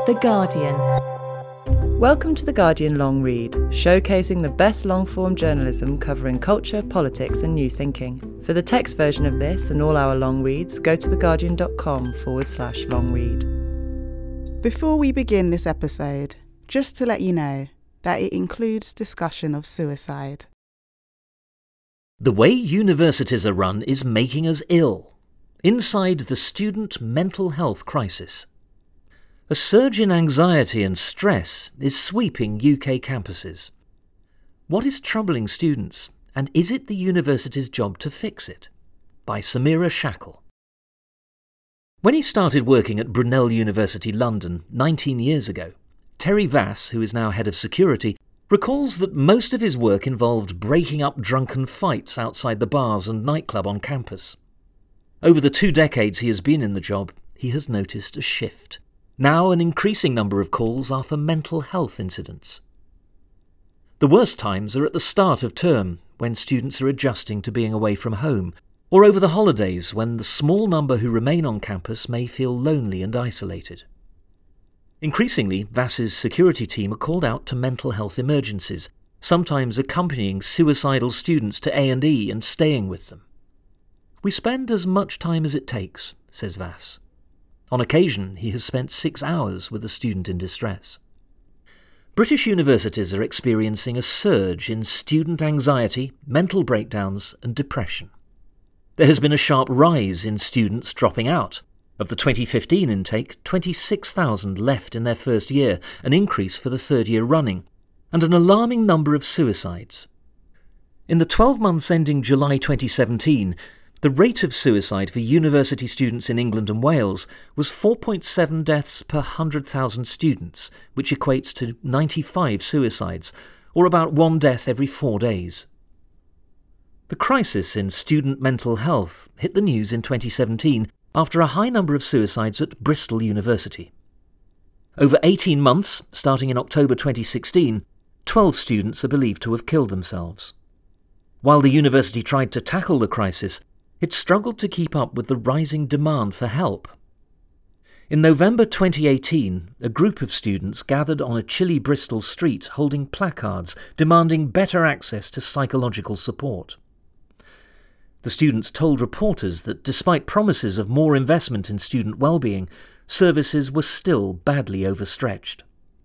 The Guardian. Welcome to The Guardian Long Read, showcasing the best long-form journalism covering culture, politics and new thinking. For the text version of this and all our long reads, go to theguardian.com/long read. Before we begin this episode, just to let you know that it includes discussion of suicide. The way universities are run is making us ill. Inside the student mental health crisis. A surge in anxiety and stress is sweeping UK campuses. What is troubling students, and is it the university's job to fix it? By Samira Shackle. When he started working at Brunel University London 19 years ago, Terry Vass, who is now head of security, recalls that most of his work involved breaking up drunken fights outside the bars and nightclub on campus. Over the 2 decades he has been in the job, he has noticed a shift. Now an increasing number of calls are for mental health incidents. The worst times are at the start of term, when students are adjusting to being away from home, or over the holidays when the small number who remain on campus may feel lonely and isolated. Increasingly, Vass's security team are called out to mental health emergencies, sometimes accompanying suicidal students to A&E and staying with them. We spend as much time as it takes, says Vass. On occasion, he has spent 6 hours with a student in distress. British universities are experiencing a surge in student anxiety, mental breakdowns and depression. There has been a sharp rise in students dropping out. Of the 2015 intake, 26,000 left in their first year, an increase for the 3rd year running, and an alarming number of suicides. In the 12 months ending July 2017, the rate of suicide for university students in England and Wales was 4.7 deaths per 100,000 students, which equates to 95 suicides, or about 1 death every 4 days. The crisis in student mental health hit the news in 2017 after a high number of suicides at Bristol University. Over 18 months, starting in October 2016, 12 students are believed to have killed themselves. While the university tried to tackle the crisis, it struggled to keep up with the rising demand for help. In November 2018, a group of students gathered on a chilly Bristol street holding placards demanding better access to psychological support. The students told reporters that despite promises of more investment in student well-being, services were still badly overstretched.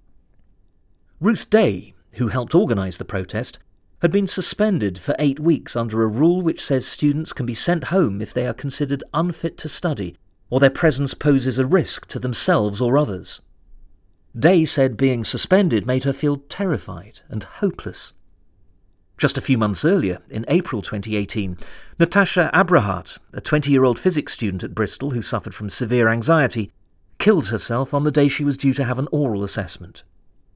Ruth Day, who helped organise the protest, had been suspended for 8 weeks under a rule which says students can be sent home if they are considered unfit to study or their presence poses a risk to themselves or others. Day said being suspended made her feel terrified and hopeless. Just a few months earlier, in April 2018, Natasha Abrahat, a 20-year-old physics student at Bristol who suffered from severe anxiety, killed herself on the day she was due to have an oral assessment.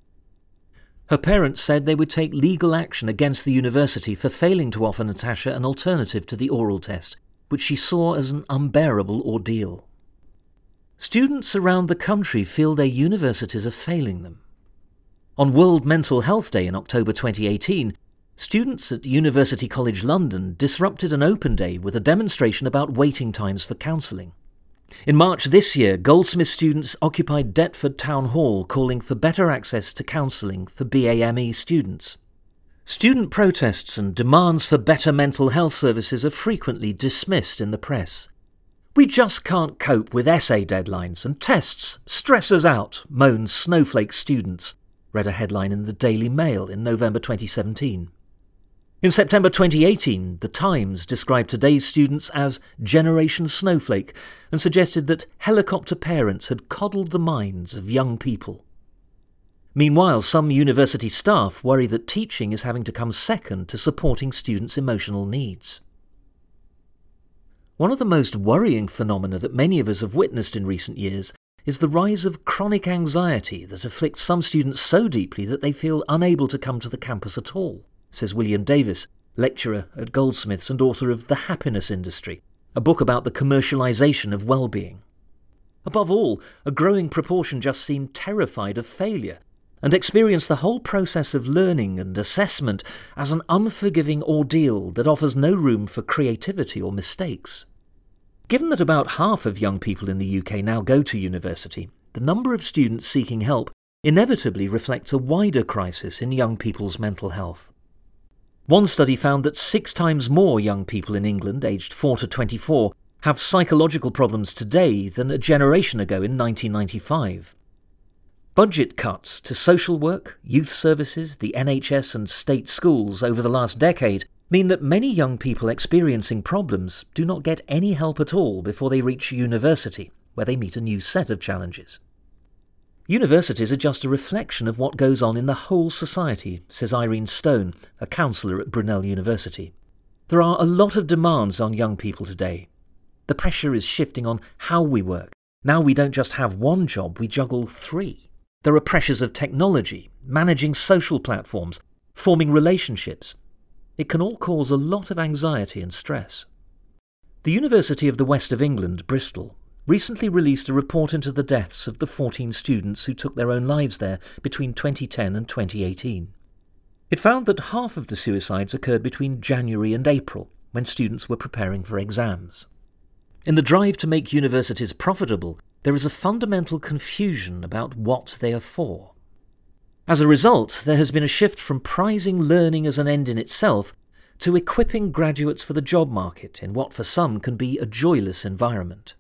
Her parents said they would take legal action against the university for failing to offer Natasha an alternative to the oral test, which she saw as an unbearable ordeal. Students around the country feel their universities are failing them. On World Mental Health Day in October 2018, students at University College London disrupted an open day with a demonstration about waiting times for counselling. In March this year, Goldsmiths students occupied Deptford Town Hall calling for better access to counselling for BAME students. Student protests and demands for better mental health services are frequently dismissed in the press. "We just can't cope with essay deadlines and tests. Stress us out," moan snowflake students, read a headline in the Daily Mail in November 2017. In September 2018, The Times described today's students as Generation Snowflake and suggested that helicopter parents had coddled the minds of young people. Meanwhile, some university staff worry that teaching is having to come second to supporting students' emotional needs. One of the most worrying phenomena that many of us have witnessed in recent years is the rise of chronic anxiety that afflicts some students so deeply that they feel unable to come to the campus at all, says William Davis, lecturer at Goldsmiths and author of The Happiness Industry, a book about the commercialisation of well-being. Above all, a growing proportion just seem terrified of failure and experience the whole process of learning and assessment as an unforgiving ordeal that offers no room for creativity or mistakes. Given that about half of young people in the UK now go to university, the number of students seeking help inevitably reflects a wider crisis in young people's mental health. One study found that 6 times more young people in England aged 4 to 24 have psychological problems today than a generation ago in 1995. Budget cuts to social work, youth services, the NHS and state schools over the last decade mean that many young people experiencing problems do not get any help at all before they reach university, where they meet a new set of challenges. Universities are just a reflection of what goes on in the whole society, says Irene Stone, a counsellor at Brunel University. There are a lot of demands on young people today. The pressure is shifting on how we work. Now we don't just have one job, we juggle 3. There are pressures of technology, managing social platforms, forming relationships. It can all cause a lot of anxiety and stress. The University of the West of England, Bristol, recently released a report into the deaths of the 14 students who took their own lives there between 2010 and 2018. It found that half of the suicides occurred between January and April, when students were preparing for exams. In the drive to make universities profitable, there is a fundamental confusion about what they are for. As a result, there has been a shift from prizing learning as an end in itself to equipping graduates for the job market in what for some can be a joyless environment.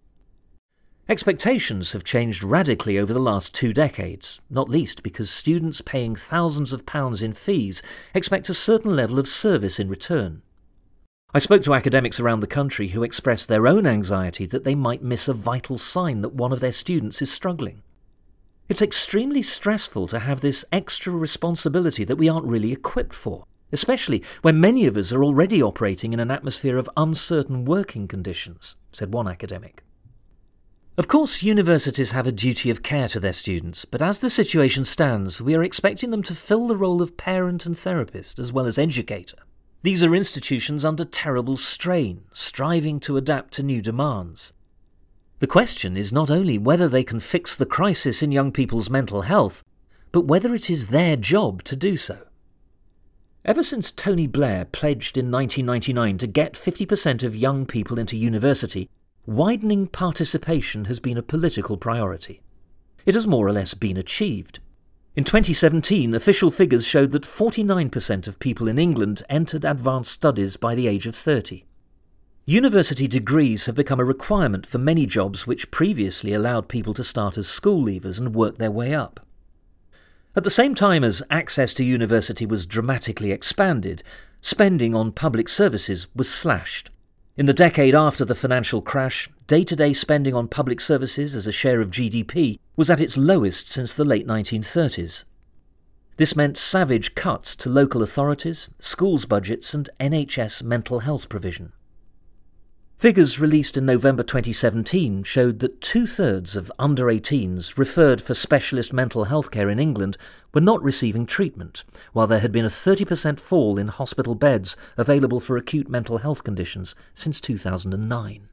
Expectations have changed radically over the last 2 decades, not least because students paying thousands of pounds in fees expect a certain level of service in return. I spoke to academics around the country who expressed their own anxiety that they might miss a vital sign that one of their students is struggling. It's extremely stressful to have this extra responsibility that we aren't really equipped for, especially when many of us are already operating in an atmosphere of uncertain working conditions, said one academic. Of course, universities have a duty of care to their students, but as the situation stands, we are expecting them to fill the role of parent and therapist as well as educator. These are institutions under terrible strain, striving to adapt to new demands. The question is not only whether they can fix the crisis in young people's mental health, but whether it is their job to do so. Ever since Tony Blair pledged in 1999 to get 50% of young people into university, widening participation has been a political priority. It has more or less been achieved. In 2017, official figures showed that 49% of people in England entered advanced studies by the age of 30. University degrees have become a requirement for many jobs which previously allowed people to start as school leavers and work their way up. At the same time as access to university was dramatically expanded, spending on public services was slashed. In the decade after the financial crash, day-to-day spending on public services as a share of GDP was at its lowest since the late 1930s. This meant savage cuts to local authorities, schools' budgets and NHS mental health provision. Figures released in November 2017 showed that 2/3 of under-18s referred for specialist mental health care in England were not receiving treatment, while there had been a 30% fall in hospital beds available for acute mental health conditions since 2009.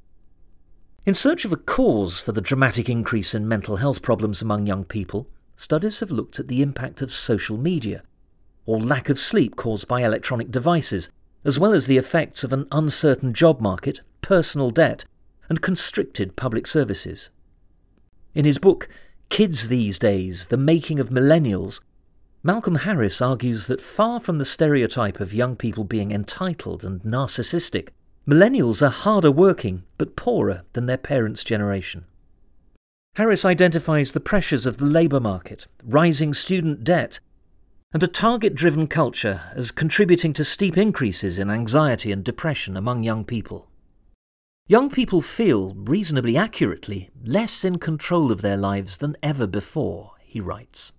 In search of a cause for the dramatic increase in mental health problems among young people, studies have looked at the impact of social media, or lack of sleep caused by electronic devices, as well as the effects of an uncertain job market, personal debt, and constricted public services. In his book, Kids These Days, The Making of Millennials, Malcolm Harris argues that far from the stereotype of young people being entitled and narcissistic, millennials are harder working but poorer than their parents' generation. Harris identifies the pressures of the labour market, rising student debt, and a target-driven culture as contributing to steep increases in anxiety and depression among young people. Young people feel, reasonably accurately, less in control of their lives than ever before, he writes.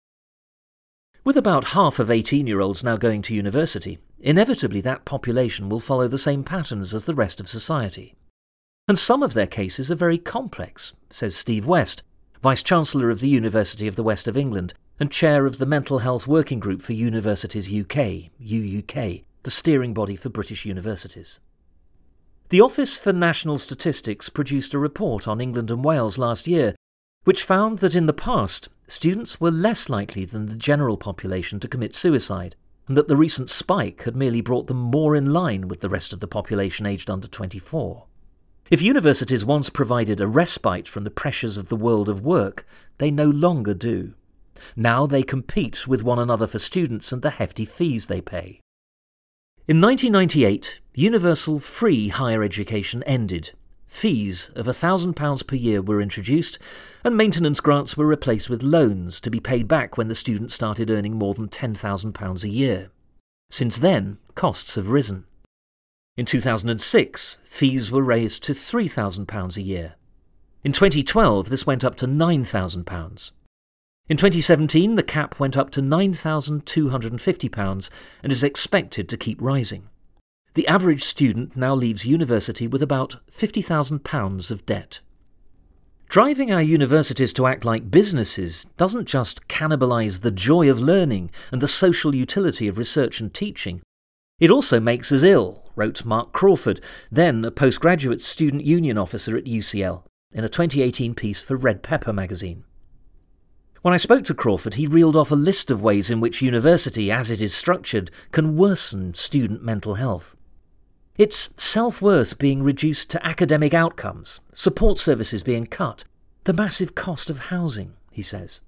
With about half of 18-year-olds now going to university, inevitably that population will follow the same patterns as the rest of society. And some of their cases are very complex, says Steve West, Vice-Chancellor of the University of the West of England and Chair of the Mental Health Working Group for Universities UK, UUK, the steering body for British universities. The Office for National Statistics produced a report on England and Wales last year, which found that in the past, students were less likely than the general population to commit suicide, and that the recent spike had merely brought them more in line with the rest of the population aged under 24. If universities once provided a respite from the pressures of the world of work, they no longer do. Now they compete with one another for students and the hefty fees they pay. In 1998, universal free higher education ended. Fees of £1,000 per year were introduced, and maintenance grants were replaced with loans to be paid back when the student started earning more than £10,000 a year. Since then, costs have risen. In 2006, fees were raised to £3,000 a year. In 2012, this went up to £9,000. In 2017, the cap went up to £9,250 and is expected to keep rising. The average student now leaves university with about £50,000 of debt. Driving our universities to act like businesses doesn't just cannibalise the joy of learning and the social utility of research and teaching. It also makes us ill, wrote Mark Crawford, then a postgraduate student union officer at UCL, in a 2018 piece for Red Pepper magazine. When I spoke to Crawford, he reeled off a list of ways in which university, as it is structured, can worsen student mental health. It's self-worth being reduced to academic outcomes, support services being cut, the massive cost of housing, he says.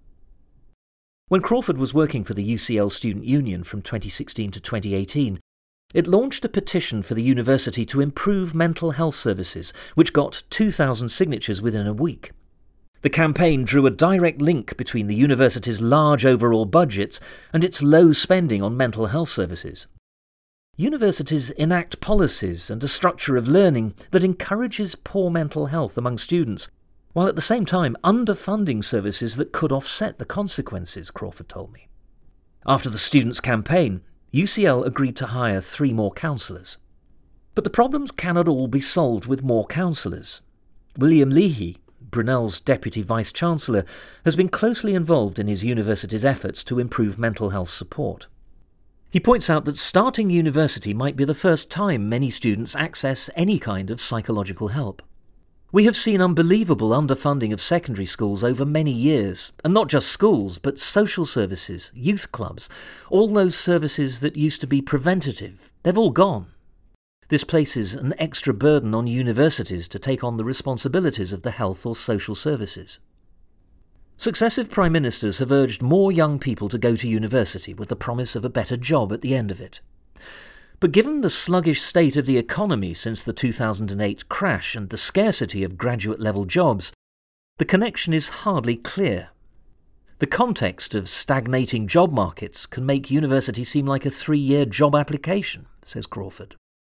When Crawford was working for the UCL Student Union from 2016 to 2018, it launched a petition for the university to improve mental health services, which got 2,000 signatures within a week. The campaign drew a direct link between the university's large overall budgets and its low spending on mental health services. Universities enact policies and a structure of learning that encourages poor mental health among students, while at the same time underfunding services that could offset the consequences, Crawford told me. After the students' campaign, UCL agreed to hire 3 more counsellors. But the problems cannot all be solved with more counsellors. William Leahy, Brunel's Deputy Vice-Chancellor, has been closely involved in his university's efforts to improve mental health support. He points out that starting university might be the first time many students access any kind of psychological help. We have seen unbelievable underfunding of secondary schools over many years, and not just schools, but social services, youth clubs, all those services that used to be preventative. They've all gone. This places an extra burden on universities to take on the responsibilities of the health or social services. Successive prime ministers have urged more young people to go to university with the promise of a better job at the end of it. But given the sluggish state of the economy since the 2008 crash and the scarcity of graduate-level jobs, the connection is hardly clear. The context of stagnating job markets can make university seem like a 3-year job application, says Crawford.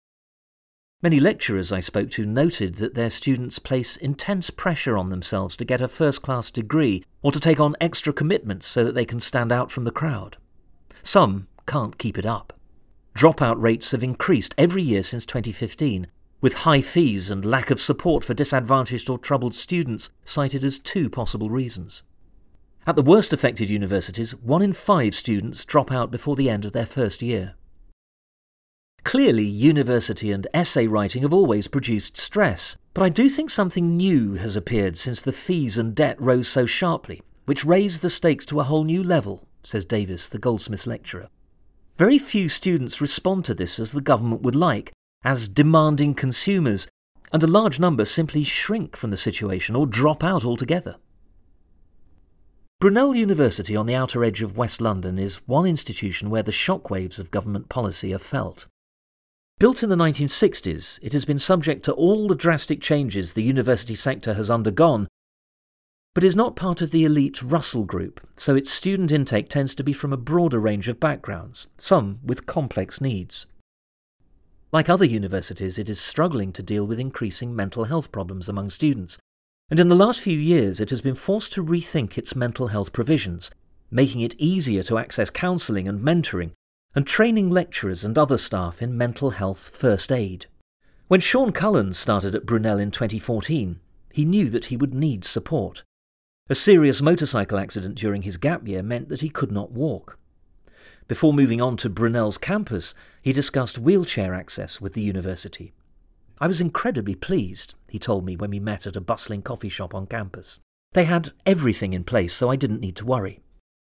Many lecturers I spoke to noted that their students place intense pressure on themselves to get a first-class degree or to take on extra commitments so that they can stand out from the crowd. Some can't keep it up. Dropout rates have increased every year since 2015, with high fees and lack of support for disadvantaged or troubled students cited as 2 possible reasons. At the worst affected universities, 1 in 5 students drop out before the end of their first year. Clearly, university and essay writing have always produced stress, but I do think something new has appeared since the fees and debt rose so sharply, which raised the stakes to a whole new level, says Davis, the Goldsmiths lecturer. Very few students respond to this as the government would like, as demanding consumers, and a large number simply shrink from the situation or drop out altogether. Brunel University on the outer edge of West London is one institution where the shockwaves of government policy are felt. Built in the 1960s, it has been subject to all the drastic changes the university sector has undergone, but is not part of the elite Russell Group, so its student intake tends to be from a broader range of backgrounds, some with complex needs. Like other universities, it is struggling to deal with increasing mental health problems among students, and in the last few years it has been forced to rethink its mental health provisions, making it easier to access counselling and mentoring, and training lecturers and other staff in mental health first aid. When Sean Cullen started at Brunel in 2014, he knew that he would need support. A serious motorcycle accident during his gap year meant that he could not walk. Before moving on to Brunel's campus, he discussed wheelchair access with the university. I was incredibly pleased, he told me when we met at a bustling coffee shop on campus. They had everything in place, so I didn't need to worry.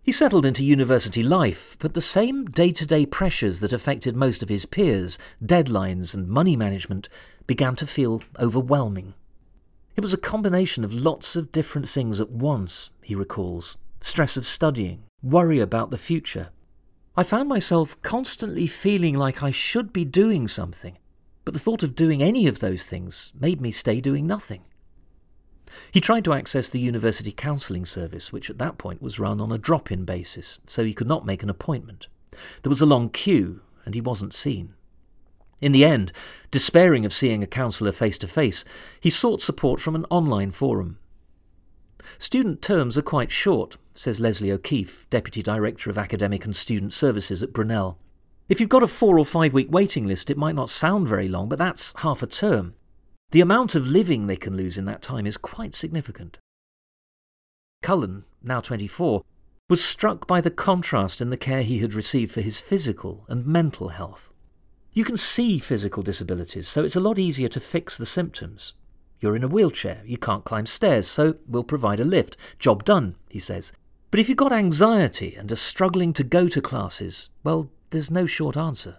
He settled into university life, but the same day-to-day pressures that affected most of his peers, deadlines and money management, began to feel overwhelming. It was a combination of lots of different things at once, he recalls. Stress of studying, worry about the future. I found myself constantly feeling like I should be doing something, but the thought of doing any of those things made me stay doing nothing. He tried to access the university counselling service, which at that point was run on a drop-in basis, so he could not make an appointment. There was a long queue, and he wasn't seen. In the end, despairing of seeing a counsellor face-to-face, he sought support from an online forum. Student terms are quite short, says Leslie O'Keefe, Deputy Director of Academic and Student Services at Brunel. If you've got a 4 or 5 week waiting list, it might not sound very long, but that's half a term. The amount of living they can lose in that time is quite significant. Cullen, now 24, was struck by the contrast in the care he had received for his physical and mental health. You can see physical disabilities, so it's a lot easier to fix the symptoms. You're in a wheelchair, you can't climb stairs, so we'll provide a lift. Job done, he says. But if you've got anxiety and are struggling to go to classes, well, there's no short answer.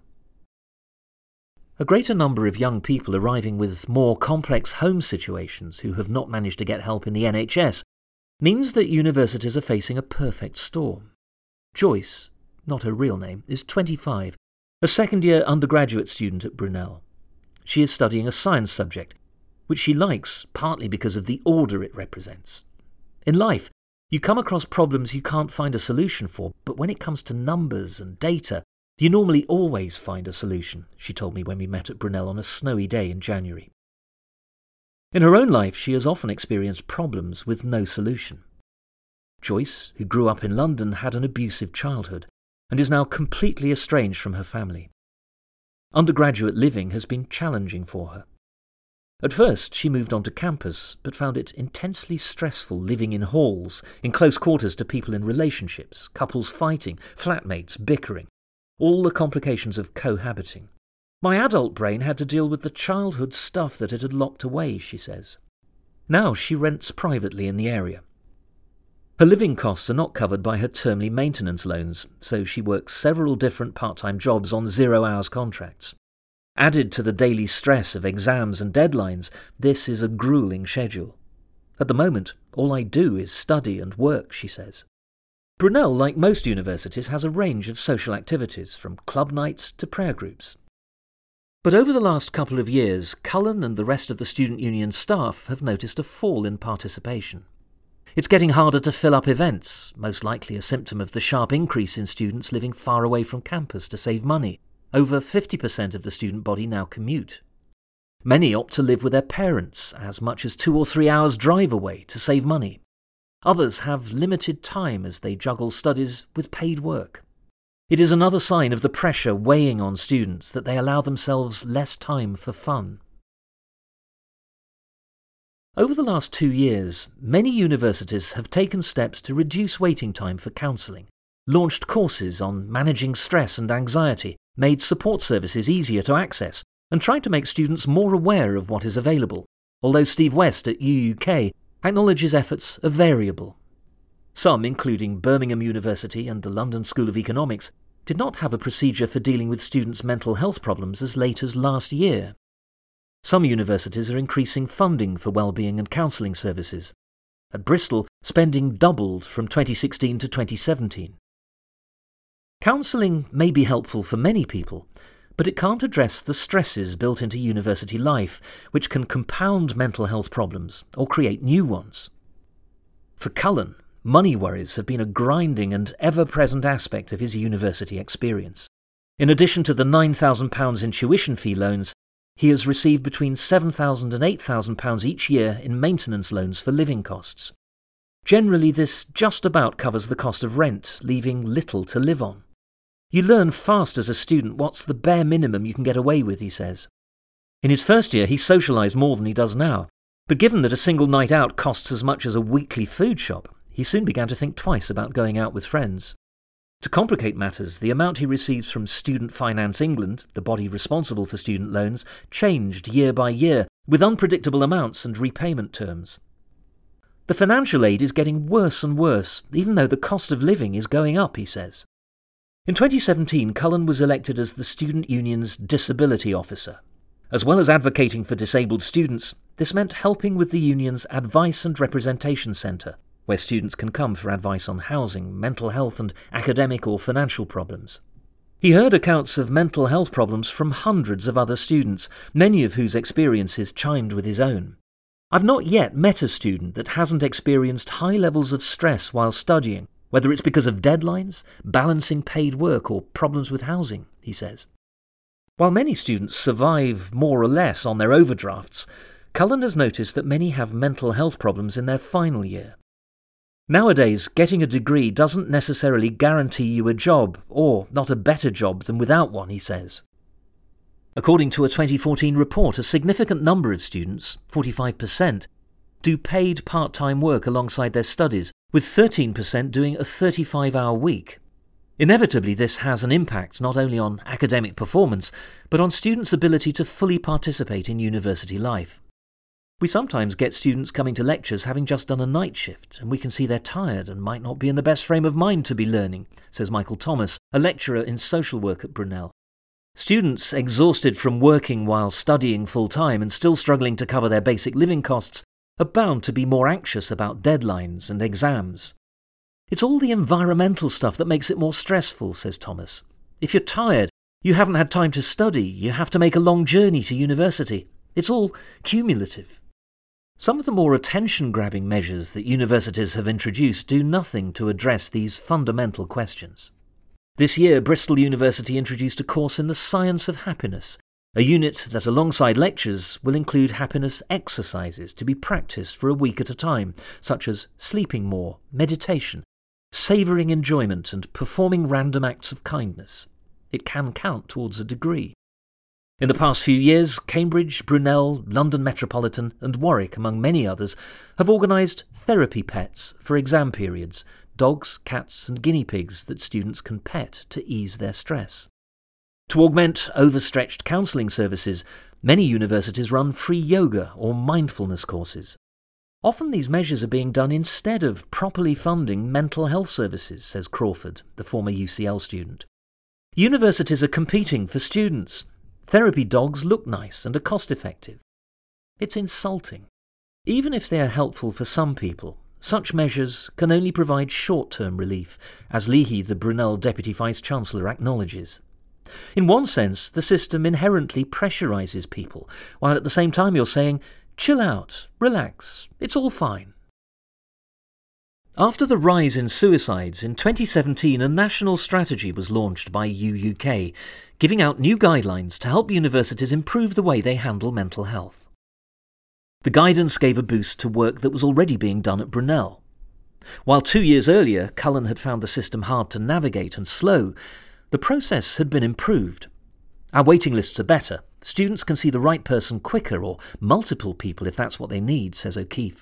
A greater number of young people arriving with more complex home situations who have not managed to get help in the NHS means that universities are facing a perfect storm. Joyce, not her real name, is 25, a second-year undergraduate student at Brunel. She is studying a science subject, which she likes partly because of the order it represents. In life, you come across problems you can't find a solution for, but when it comes to numbers and data, you normally always find a solution, she told me when we met at Brunel on a snowy day in January. In her own life, she has often experienced problems with no solution. Joyce, who grew up in London, had an abusive childhood and is now completely estranged from her family. Undergraduate living has been challenging for her. At first, she moved onto campus, but found it intensely stressful living in halls, in close quarters to people in relationships, couples fighting, flatmates bickering, all the complications of cohabiting. My adult brain had to deal with the childhood stuff that it had locked away, she says. Now she rents privately in the area. Her living costs are not covered by her termly maintenance loans, so she works several different part-time jobs on 0-hours contracts. Added to the daily stress of exams and deadlines, this is a gruelling schedule. At the moment, all I do is study and work, she says. Brunel, like most universities, has a range of social activities, from club nights to prayer groups. But over the last couple of years, Cullen and the rest of the student union staff have noticed a fall in participation. It's getting harder to fill up events, most likely a symptom of the sharp increase in students living far away from campus to save money. Over 50% of the student body now commute. Many opt to live with their parents, as much as 2 or 3 hours drive away, to save money. Others have limited time as they juggle studies with paid work. It is another sign of the pressure weighing on students that they allow themselves less time for fun. Over the last 2 years, many universities have taken steps to reduce waiting time for counselling, launched courses on managing stress and anxiety, made support services easier to access, and tried to make students more aware of what is available, although Steve West at UUK acknowledges efforts are variable. Some, including Birmingham University and the London School of Economics, did not have a procedure for dealing with students' mental health problems as late as last year. Some universities are increasing funding for wellbeing and counselling services. At Bristol, spending doubled from 2016 to 2017. Counselling may be helpful for many people, but it can't address the stresses built into university life, which can compound mental health problems or create new ones. For Cullen, money worries have been a grinding and ever-present aspect of his university experience. In addition to the £9,000 in tuition fee loans, he has received between £7,000 and £8,000 each year in maintenance loans for living costs. Generally, this just about covers the cost of rent, leaving little to live on. You learn fast as a student what's the bare minimum you can get away with, he says. In his first year, he socialised more than he does now, but given that a single night out costs as much as a weekly food shop, he soon began to think twice about going out with friends. To complicate matters, the amount he receives from Student Finance England, the body responsible for student loans, changed year by year, with unpredictable amounts and repayment terms. The financial aid is getting worse and worse, even though the cost of living is going up, he says. In 2017, Cullen was elected as the Student Union's Disability Officer. As well as advocating for disabled students, this meant helping with the union's Advice and Representation Centre, where students can come for advice on housing, mental health and academic or financial problems. He heard accounts of mental health problems from hundreds of other students, many of whose experiences chimed with his own. I've not yet met a student that hasn't experienced high levels of stress while studying, whether it's because of deadlines, balancing paid work or problems with housing, he says. While many students survive more or less on their overdrafts, Cullen has noticed that many have mental health problems in their final year. Nowadays, getting a degree doesn't necessarily guarantee you a job, or not a better job than without one, he says. According to a 2014 report, a significant number of students, 45%, do paid part-time work alongside their studies, with 13% doing a 35-hour week. Inevitably, this has an impact not only on academic performance, but on students' ability to fully participate in university life. We sometimes get students coming to lectures having just done a night shift, and we can see they're tired and might not be in the best frame of mind to be learning, says Michael Thomas, a lecturer in social work at Brunel. Students exhausted from working while studying full-time and still struggling to cover their basic living costs are bound to be more anxious about deadlines and exams. It's all the environmental stuff that makes it more stressful, says Thomas. If you're tired, you haven't had time to study, you have to make a long journey to university. It's all cumulative. Some of the more attention-grabbing measures that universities have introduced do nothing to address these fundamental questions. This year, Bristol University introduced a course in the science of happiness, a unit that alongside lectures will include happiness exercises to be practiced for a week at a time, such as sleeping more, meditation, savouring enjoyment and performing random acts of kindness. It can count towards a degree. In the past few years, Cambridge, Brunel, London Metropolitan and Warwick, among many others, have organised therapy pets for exam periods, dogs, cats and guinea pigs that students can pet to ease their stress. To augment overstretched counselling services, many universities run free yoga or mindfulness courses. Often these measures are being done instead of properly funding mental health services, says Crawford, the former UCL student. Universities are competing for students. Therapy dogs look nice and are cost-effective. It's insulting. Even if they are helpful for some people, such measures can only provide short-term relief, as Leahy, the Brunel Deputy Vice-Chancellor, acknowledges. In one sense, the system inherently pressurises people, while at the same time you're saying, chill out, relax, it's all fine. After the rise in suicides, in 2017 a national strategy was launched by UUK, giving out new guidelines to help universities improve the way they handle mental health. The guidance gave a boost to work that was already being done at Brunel. While 2 years earlier Cullen had found the system hard to navigate and slow, the process had been improved. Our waiting lists are better. Students can see the right person quicker, or multiple people if that's what they need, says O'Keefe.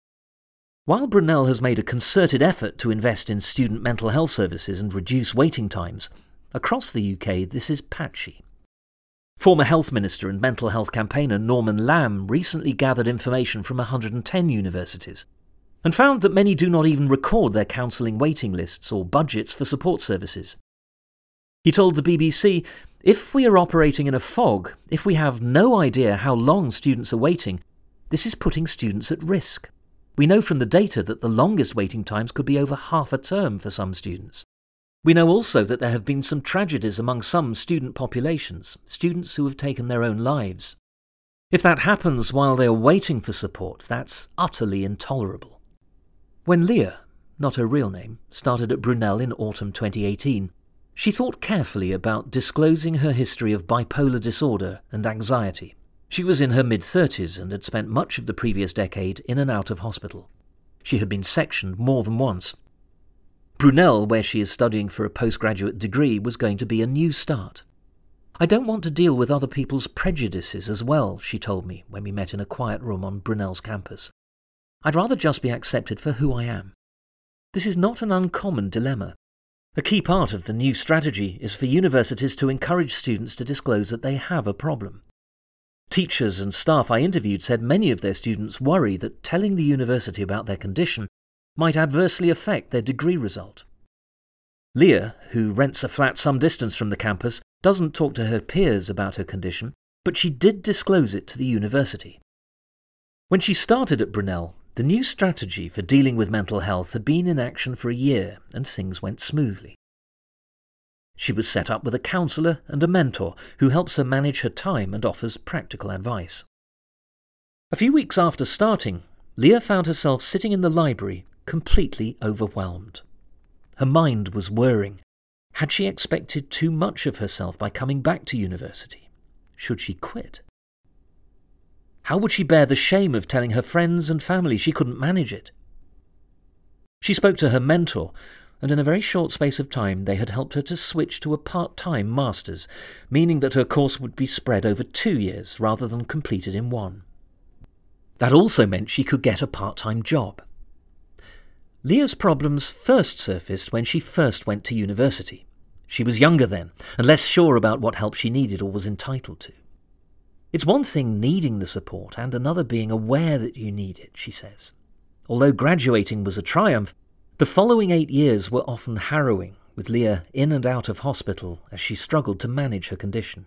While Brunel has made a concerted effort to invest in student mental health services and reduce waiting times, across the UK this is patchy. Former Health Minister and mental health campaigner Norman Lamb recently gathered information from 110 universities and found that many do not even record their counselling waiting lists or budgets for support services. He told the BBC, "If we are operating in a fog, if we have no idea how long students are waiting, this is putting students at risk. We know from the data that the longest waiting times could be over half a term for some students. We know also that there have been some tragedies among some student populations, students who have taken their own lives. If that happens while they are waiting for support, that's utterly intolerable." When Leah, not her real name, started at Brunel in autumn 2018, she thought carefully about disclosing her history of bipolar disorder and anxiety. She was in her mid-30s and had spent much of the previous decade in and out of hospital. She had been sectioned more than once. Brunel, where she is studying for a postgraduate degree, was going to be a new start. "I don't want to deal with other people's prejudices as well," she told me when we met in a quiet room on Brunel's campus. "I'd rather just be accepted for who I am." This is not an uncommon dilemma. A key part of the new strategy is for universities to encourage students to disclose that they have a problem. Teachers and staff I interviewed said many of their students worry that telling the university about their condition might adversely affect their degree result. Leah, who rents a flat some distance from the campus, doesn't talk to her peers about her condition, but she did disclose it to the university. When she started at Brunel, the new strategy for dealing with mental health had been in action for a year, and things went smoothly. She was set up with a counsellor and a mentor who helps her manage her time and offers practical advice. A few weeks after starting, Leah found herself sitting in the library, completely overwhelmed. Her mind was whirring. Had she expected too much of herself by coming back to university? Should she quit? How would she bear the shame of telling her friends and family she couldn't manage it? She spoke to her mentor, and in a very short space of time they had helped her to switch to a part-time master's, meaning that her course would be spread over 2 years rather than completed in 1. That also meant she could get a part-time job. Leah's problems first surfaced when she first went to university. She was younger then, and less sure about what help she needed or was entitled to. It's one thing needing the support and another being aware that you need it, she says. Although graduating was a triumph, the following 8 years were often harrowing, with Leah in and out of hospital as she struggled to manage her condition.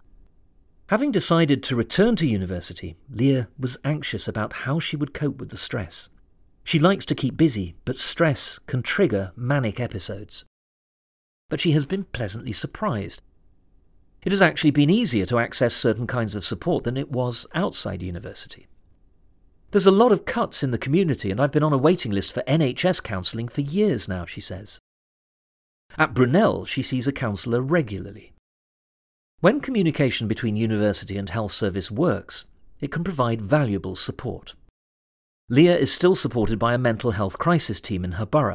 Having decided to return to university, Leah was anxious about how she would cope with the stress. She likes to keep busy, but stress can trigger manic episodes. But she has been pleasantly surprised. It has actually been easier to access certain kinds of support than it was outside university. There's a lot of cuts in the community, and I've been on a waiting list for NHS counselling for years now, she says. At Brunel, she sees a counsellor regularly. When communication between university and health service works, it can provide valuable support. Leah is still supported by a mental health crisis team in her borough.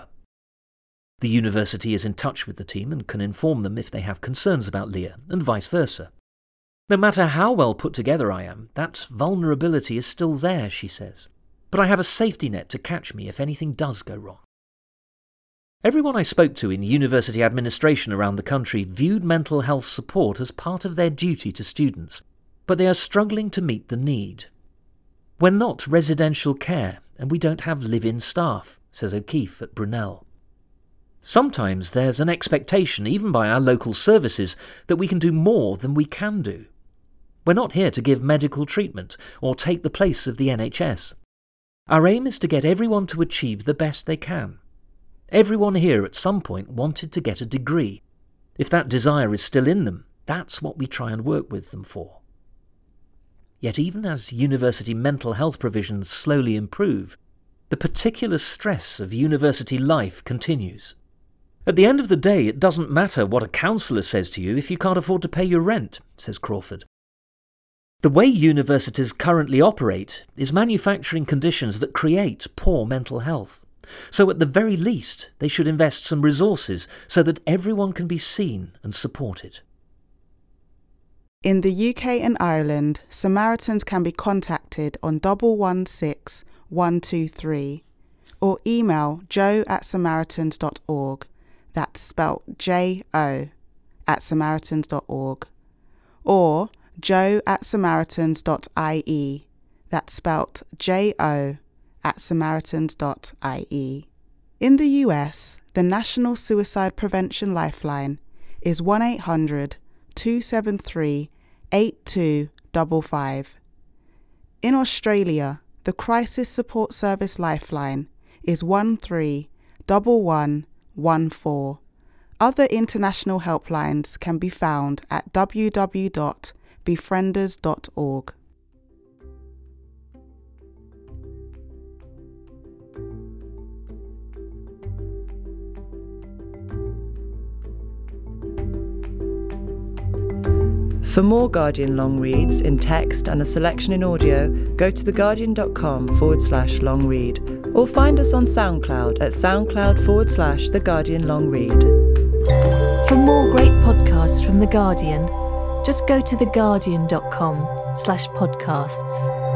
The university is in touch with the team and can inform them if they have concerns about Leah, and vice versa. No matter how well put together I am, that vulnerability is still there, she says. But I have a safety net to catch me if anything does go wrong. Everyone I spoke to in university administration around the country viewed mental health support as part of their duty to students, but they are struggling to meet the need. We're not residential care, and we don't have live-in staff, says O'Keefe at Brunel. Sometimes there's an expectation, even by our local services, that we can do more than we can do. We're not here to give medical treatment or take the place of the NHS. Our aim is to get everyone to achieve the best they can. Everyone here at some point wanted to get a degree. If that desire is still in them, that's what we try and work with them for. Yet even as university mental health provisions slowly improve, the particular stress of university life continues. At the end of the day, it doesn't matter what a counsellor says to you if you can't afford to pay your rent, says Crawford. The way universities currently operate is manufacturing conditions that create poor mental health. So at the very least, they should invest some resources so that everyone can be seen and supported. In the UK and Ireland, Samaritans can be contacted on 116 123 or email joe@samaritans.org, that's spelt JO, @samaritans.org, or joe@samaritans.ie, that's spelt JO, @samaritans.ie. In the US, the National Suicide Prevention Lifeline is 1-800-273-8255. In Australia, the Crisis Support Service Lifeline is 131114. Other international helplines can be found at www.befrienders.org. For more Guardian long reads in text and a selection in audio, go to theguardian.com/long read or find us on SoundCloud at SoundCloud/The Guardian Long Read. For more great podcasts from The Guardian, just go to theguardian.com/podcasts.